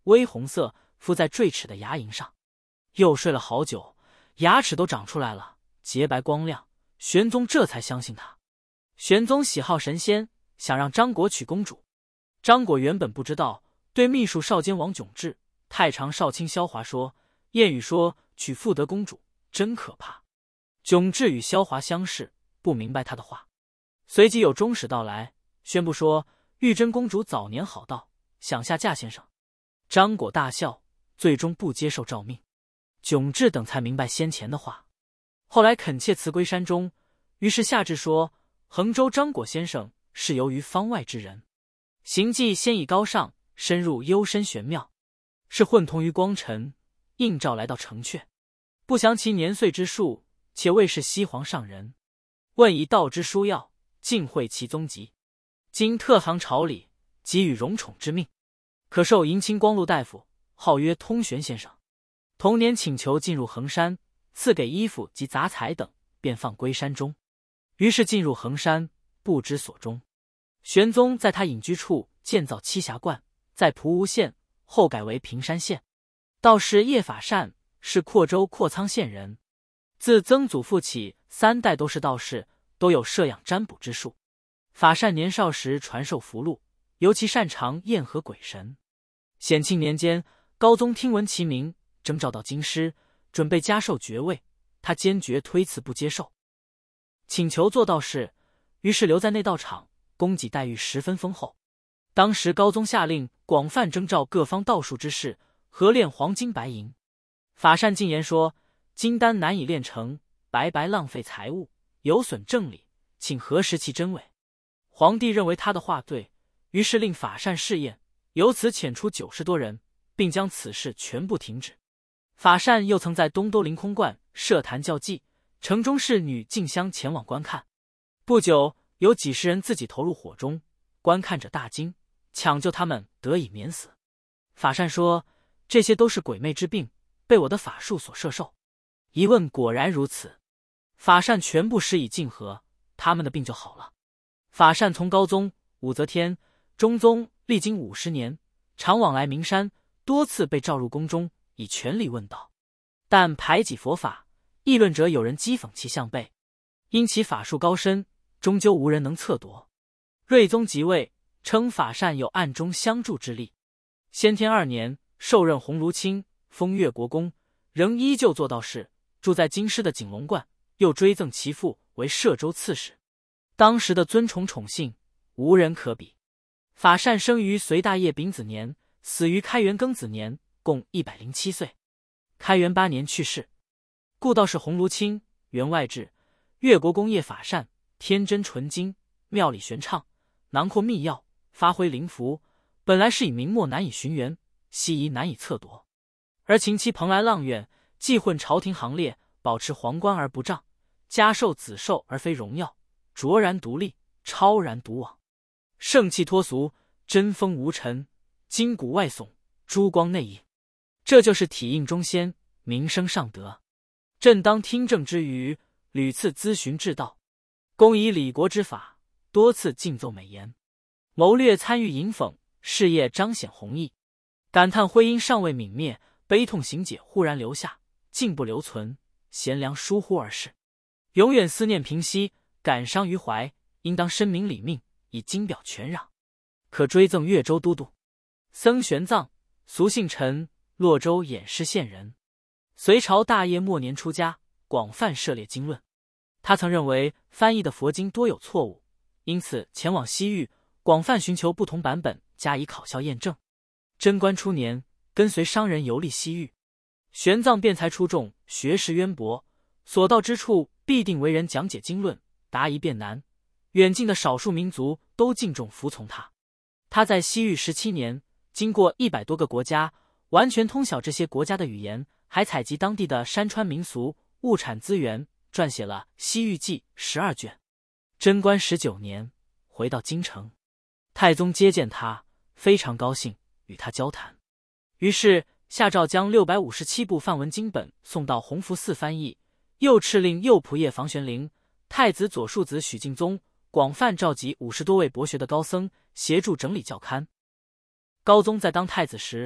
微红色，敷在坠齿的牙龈上。又睡了好久，牙齿都长出来了，洁白光亮。玄宗这才相信他。玄宗喜好神仙，想让张果娶公主。张果原本不知道，对秘书少监王炯智、太常少卿萧华说：“谚语说娶妇得公主，真可怕。”炯智与萧华相视，不明白他的话。随即有中使到来，宣布说玉真公主早年好道，想下嫁先生。张果大笑，最终不接受诏命。炯智等才明白先前的话，后来恳切辞归山中。于是下旨说，衡州张果先生是由于方外之人，行迹先已高尚，深入幽深玄妙，是混同于光尘，应召来到城阙。不详其年岁之数，且未是西皇上人，问以道之书要，尽会其踪籍。今特行朝礼，给予荣宠之命，可授迎亲光禄大夫，号曰通玄先生。同年请求进入衡山，赐给衣服及杂财等，便放归山中。于是进入衡山，不知所终。玄宗在他隐居处建造栖霞观，在蒲吴县，后改为平山县。道士叶法善是阔州阔苍县人，自曾祖父起，三代都是道士，都有摄养占卜之术。法善年少时传授符箓，尤其擅长验合鬼神。显庆年间，高宗听闻其名，征召到京师，准备加授爵位，他坚决推辞不接受，请求做道士，于是留在内道场，供给待遇十分丰厚。当时高宗下令广泛征召各方道术之士，合炼黄金白银。法善进言说，金丹难以炼成，白白浪费财物，有损正理，请核实其真伪。皇帝认为他的话对，于是令法善试验，由此遣出九十多人，并将此事全部停止。法善又曾在东都灵空观设坛教祭，城中侍女竞相前往观看。不久，有几十人自己投入火中，观看者大惊，抢救他们得以免死。法善说，这些都是鬼魅之病，被我的法术所摄受。一问果然如此，法善全部施以净合，他们的病就好了。法善从高宗、武则天、中宗历经五十年，常往来名山，多次被召入宫中，以权力问道。但排挤佛法，议论者有人讥讽其项背，因其法术高深，终究无人能测夺。睿宗即位，称法善有暗中相助之力。先天二年，受任鸿胪卿，封越国公，仍依旧做道士，住在京师的景龙观，又追赠其父为摄州刺史。当时的尊崇宠幸，无人可比。法善生于隋大业丙子年，死于开元庚子年，共一百零七岁。开元八年去世。故道士鸿胪卿，员外志，越国公业法善，天真纯精，妙理玄畅，囊括秘要，发挥灵符，本来是以明末难以寻源，西夷难以测夺。而秦期蓬莱阆苑，既混朝廷行列，保持皇冠而不仗，加授子寿而非荣耀，卓然独立，超然独往，盛气脱俗，真风无尘，筋骨外耸，珠光内隐。这就是体应中仙，名声尚德。朕当听政之余，屡次咨询治道，公以理国之法，多次进奏美言，谋略参与迎讽，事业彰显弘毅。感叹徽因尚未泯灭，悲痛行解忽然留下，竟不留存，贤良疏忽而逝。永远思念平息，感伤于怀，应当申明理命，以经表全壤。可追赠越州都督。僧玄奘，俗姓陈，洛州偃师县人。隋朝大业末年出家，广泛涉猎经论。他曾认为翻译的佛经多有错误，因此前往西域，广泛寻求不同版本加以考校验证。贞观初年，跟随商人游历西域，玄奘辩才出众，学识渊博，所到之处必定为人讲解经论，答疑辩难。远近的少数民族都敬重服从他。他在西域十七年，经过一百多个国家，完全通晓这些国家的语言，还采集当地的山川民俗、物产资源，撰写了《西域记》十二卷。贞观十九年，回到京城，太宗接见他，非常高兴，与他交谈。于是下诏将六百五十七部梵文经本送到弘福寺翻译，又敕令右仆射房玄龄、太子左庶子许敬宗广泛召集五十多位博学的高僧，协助整理教刊。高宗在当太子时，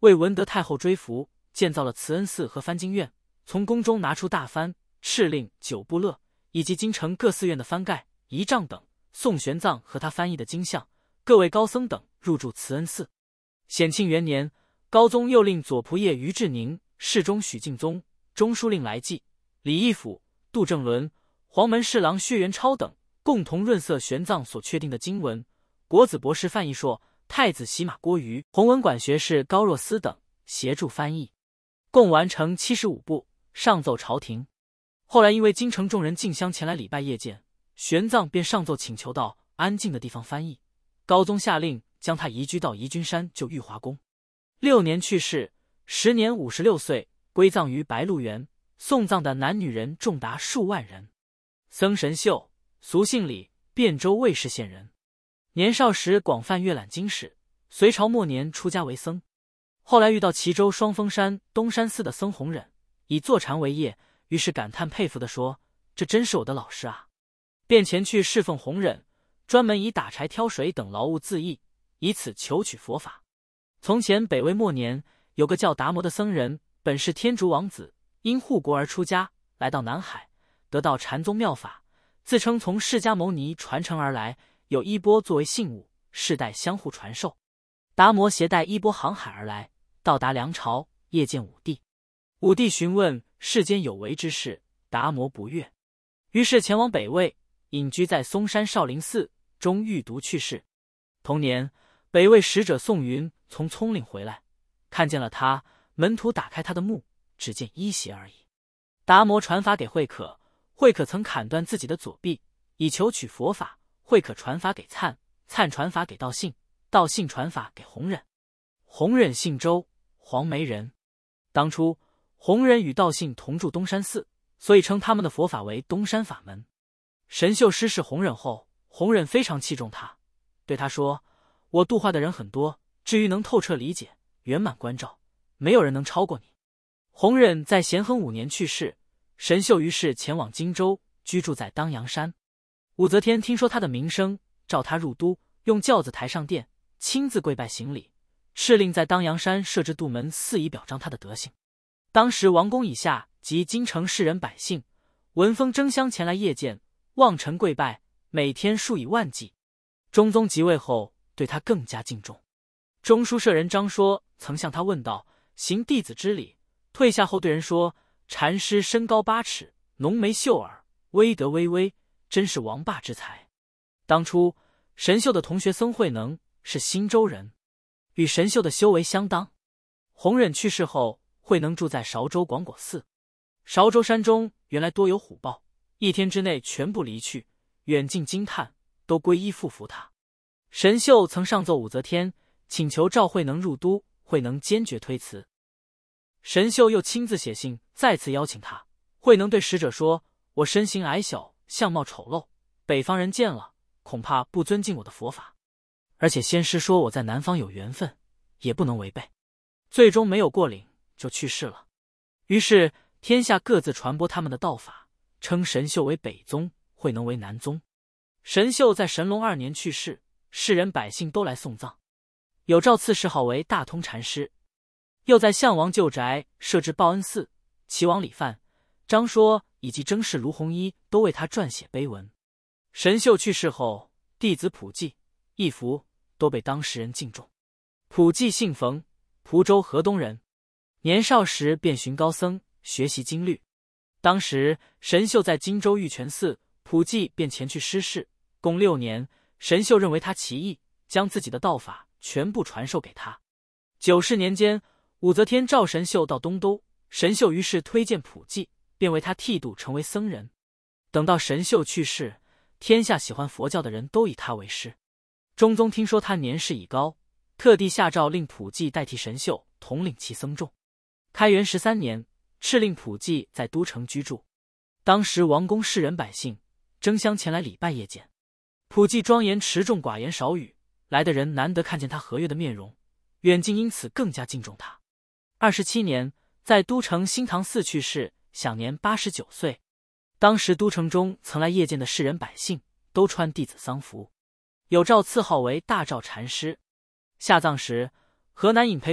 为闻得太后追福，建造了慈恩寺和翻经院，从宫中拿出大幡、敕令、九部勒以及京城各寺院的幡盖、仪仗等，送玄奘和他翻译的经像、各位高僧等入住慈恩寺。显庆元年，高宗又令左仆射于志宁、侍中许敬宗、中书令来济、李义府、杜正伦、黄门侍郎薛元超等共同润色玄奘所确定的经文。国子博士范义硕、太子洗马郭瑜、弘文馆学士高若思等协助翻译，共完成七十五部，上奏朝廷。后来因为京城众人竞相前来礼拜谒见，玄奘便上奏请求到安静的地方翻译。高宗下令将他移居到宜君山就玉华宫。六年去世，时年五十六岁，归葬于白鹿原。送葬的男女人众达数万人。僧神秀，俗姓李，汴州尉氏县人。年少时广泛阅览经史，隋朝末年出家为僧。后来遇到齐州双峰山东山寺的僧弘忍，以坐禅为业，于是感叹佩服地说：“这真是我的老师啊！”便前去侍奉弘忍，专门以打柴挑水等劳务自缢，以此求取佛法。从前北魏末年，有个叫达摩的僧人，本是天竺王子，因护国而出家，来到南海，得到禅宗妙法，自称从释迦牟尼传承而来，有衣钵作为信物，世代相互传授。达摩携带衣钵航海而来，到达梁朝，谒见武帝。武帝询问世间有为之事，达摩不悦，于是前往北魏，隐居在嵩山少林寺，终欲毒去世。同年，北魏使者宋云从葱岭回来，看见了他，门徒打开他的墓，只见衣鞋而已。达摩传法给慧可，慧可曾砍断自己的左臂，以求取佛法。慧可传法给粲，粲传法给道信，道信传法给弘忍。弘忍姓周，黄梅人。当初弘忍与道信同住东山寺，所以称他们的佛法为东山法门。神秀师事弘忍后，弘忍非常器重他，对他说：“我度化的人很多，至于能透彻理解、圆满关照，没有人能超过你。”弘忍在咸亨五年去世，神秀于是前往荆州，居住在当阳山。武则天听说他的名声，召他入都，用轿子抬上殿，亲自跪拜行礼，敕令在当阳山设置杜门寺，以表彰他的德行。当时王公以下及京城士人百姓，闻风争相前来谒见，望尘跪拜，每天数以万计。中宗即位后，对他更加敬重。中书舍人张说曾向他问道：“行弟子之礼。”退下后对人说：“禅师身高八尺，浓眉秀耳，威德巍巍，真是王霸之才。”当初神秀的同学僧慧能是新州人，与神秀的修为相当。弘忍去世后，慧能住在韶州广果寺。韶州山中原来多有虎豹，一天之内全部离去，远近惊叹，都皈依附服他。神秀曾上奏武则天，请求召慧能入都，慧能坚决推辞。神秀又亲自写信再次邀请他。慧能对使者说：“我身形矮小，相貌丑陋，北方人见了恐怕不尊敬我的佛法，而且先师说我在南方有缘分，也不能违背。”最终没有过岭，就去世了。于是天下各自传播他们的道法，称神秀为北宗，慧能为南宗。神秀在神龙二年去世，世人百姓都来送葬，有诏赐谥号为大通禅师。又在项王旧宅设置报恩寺，齐王李范、张说以及征士卢弘一都为他撰写碑文。神秀去世后，弟子普济、义福都被当时人敬重。普济姓冯，蒲州河东人，年少时便寻高僧学习经律。当时神秀在荆州玉泉寺，普济便前去师事，共六年。神秀认为他奇异，将自己的道法全部传授给他。九世年间，武则天召神秀到东都，神秀于是推荐普济，便为他剃度成为僧人。等到神秀去世，天下喜欢佛教的人都以他为师。中宗听说他年事已高，特地下诏令普济代替神秀统领其僧众。开元十三年，敕令普济在都城居住。当时王公士人百姓争相前来礼拜谒见。普济庄严持重，寡言少语，来的人难得看见他和悦的面容，远近因此更加敬重他。二十七年，在都城新堂寺去世，享年八十九岁。当时都城中曾来谒见的士人百姓都穿弟子丧服，有诏赐号为大照禅师。下葬时，河南尹培宽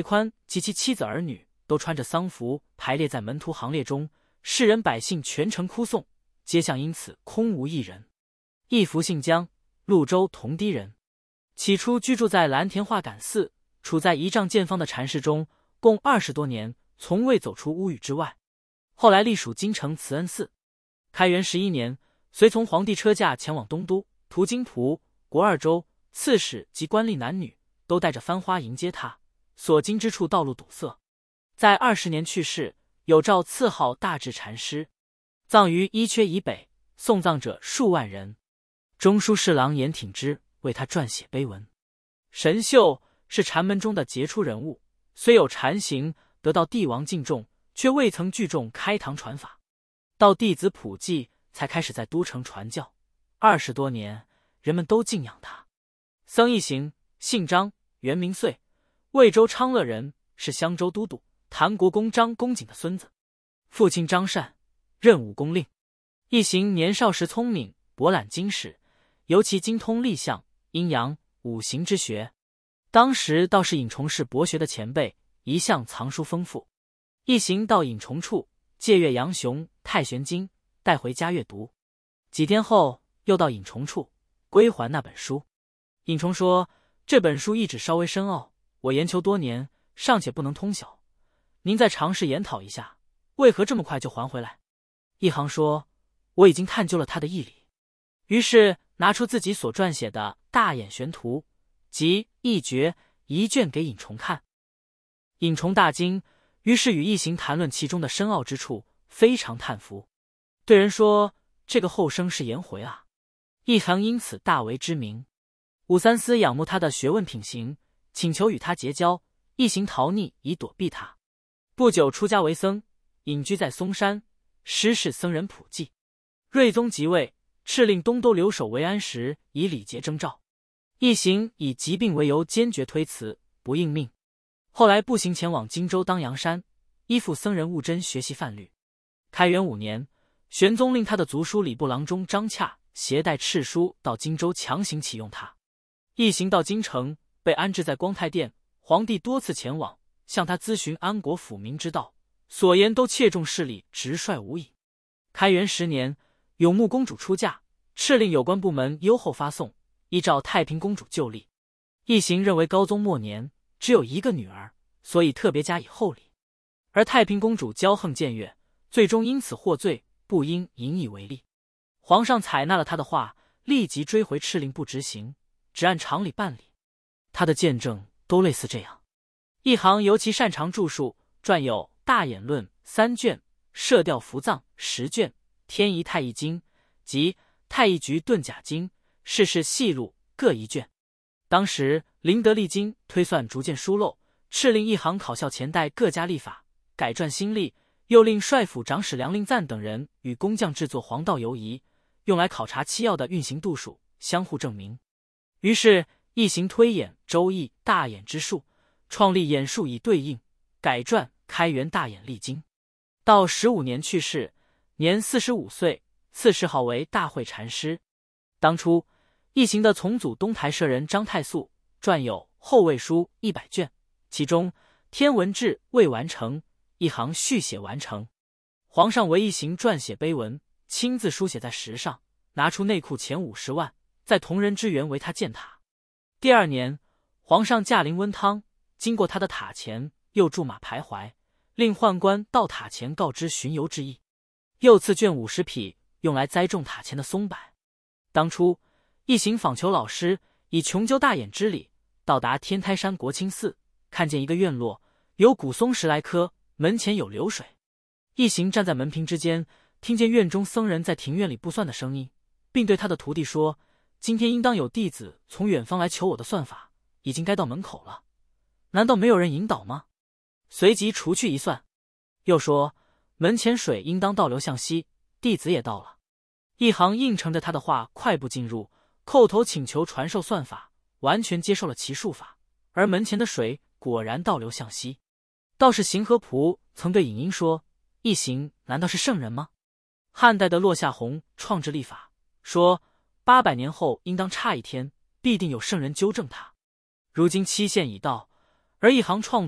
及其妻子儿女都穿着丧服排列在门徒行列中，世人百姓全城哭颂，街巷因此空无一人。义福姓姜，潞州同堤人，起初居住在蓝田化感寺，处在一丈见方的禅室中，共二十多年，从未走出屋宇之外。后来隶属京城慈恩寺。开元十一年，随从皇帝车驾前往东都，途经蒲、国二州，刺史及官吏男女都带着幡花迎接他，所经之处道路堵塞。在二十年去世，有诏赐号大智禅师，葬于伊阙以北，送葬者数万人。中书侍郎严挺之为他撰写碑文。神秀是禅门中的杰出人物，虽有禅行，得到帝王敬重，却未曾聚众开堂传法。到弟子普济，才开始在都城传教。二十多年，人们都敬仰他。僧一行，姓张，原名遂，魏州昌乐人，是襄州都督谭国公张公瑾的孙子。父亲张善，任武功令。一行年少时聪明，博览经史，尤其精通历象、阴阳、五行之学。当时倒是尹崇是博学的前辈，一向藏书丰富。一行到尹崇处，借阅杨雄《太玄经》，带回家阅读。几天后，又到尹崇处，归还那本书。尹崇说：“这本书意旨稍微深奥，我研求多年，尚且不能通晓。您再尝试研讨一下，为何这么快就还回来？”一行说：“我已经探究了他的义理。”于是拿出自己所撰写的《大眼玄图》及《一诀》一卷给尹崇看。尹崇大惊，于是与一行谈论其中的深奥之处，非常叹服，对人说：“这个后生是颜回啊！”一行因此大为知名。武三思仰慕他的学问品行，请求与他结交，一行逃匿以躲避他。不久出家为僧，隐居在嵩山，师事僧人普济。睿宗即位，敕令东都留守为安时以礼节征召。一行以疾病为由坚决推辞，不应命。后来步行前往荆州当阳山，依附僧人悟真学习梵律。开元五年，玄宗令他的族叔礼部郎中张洽携带敕书到荆州强行启用他。一行到京城，被安置在光泰殿，皇帝多次前往，向他咨询安国抚民之道，所言都切中事理，直率无已。开元十年，永穆公主出嫁，敕令有关部门优厚发送，依照太平公主旧例。一行认为高宗末年只有一个女儿，所以特别加以厚礼。而太平公主骄横僭越，最终因此获罪，不应引以为例。皇上采纳了他的话，立即追回敕令不执行，只按常理办理。他的见证都类似这样。一行尤其擅长著述，撰有《大演论》三卷，《射雕伏藏》十卷，《天仪太乙经》及《太乙局遁甲经》、《世事细录》各一卷。当时林德历经推算逐渐疏漏，敕令一行考校前代各家历法，改撰新历，又令帅府长史梁令赞等人与工匠制作黄道游仪，用来考察七曜的运行度数，相互证明。于是一行推演周易大演之术，创立演术以对应，改撰开元大演历经。到十五年去世，年四十五岁，赐谥号为大慧禅师。当初一行的从祖东台舍人张太素撰有《后魏书》一百卷，其中天文志未完成，一行续写完成。皇上为一行撰写碑文，亲自书写在石上，拿出内库钱五十万，在同仁之源为他建塔。第二年，皇上驾临温汤，经过他的塔前，又驻马徘徊，令宦官到塔前告知巡游之意，又赐卷五十匹，用来栽种塔前的松柏。当初一行访求老师，以穷究大演之理，到达天台山国清寺，看见一个院落，有古松十来棵，门前有流水。一行站在门屏之间，听见院中僧人在庭院里卜算的声音，并对他的徒弟说：“今天应当有弟子从远方来求我的算法，已经该到门口了，难道没有人引导吗？”随即除去一算，又说：“门前水应当倒流向西，弟子也到了。”一行应承着他的话，快步进入，叩头请求传授算法，完全接受了其术法，而门前的水果然倒流向西。道士邢和仆曾对尹英说：“一行难道是圣人吗？”汉代的落下宏创制历法，说八百年后应当差一天，必定有圣人纠正他。如今期限已到，而一行创作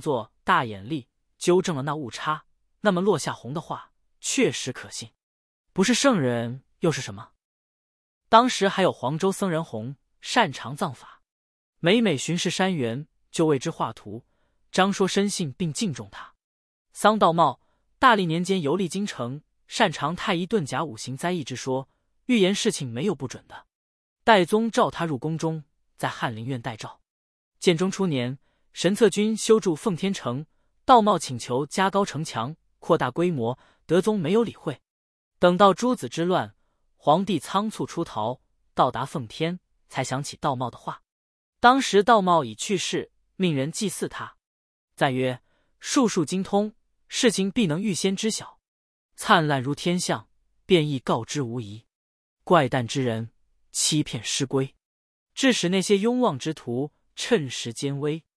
大眼力纠正了那误差，那么落下红的话确实可信，不是圣人又是什么？当时还有黄州僧人弘，擅长藏法，每每巡视山园就为之画图。张说深信并敬重他。桑道茂大历年间游历京城，擅长太医遁甲五行灾异之说，预言事情没有不准的。代宗召他入宫中，在翰林院待诏。建中初年，神策军修筑奉天城，道茂请求加高城墙，扩大规模，德宗没有理会。等到诸子之乱，皇帝仓促出逃，到达奉天，才想起道茂的话。当时道茂已去世，命人祭祀他。赞曰：术数精通，事情必能预先知晓。灿烂如天象，便亦告知无疑。怪诞之人，欺骗失规，致使那些庸妄之徒趁时奸微。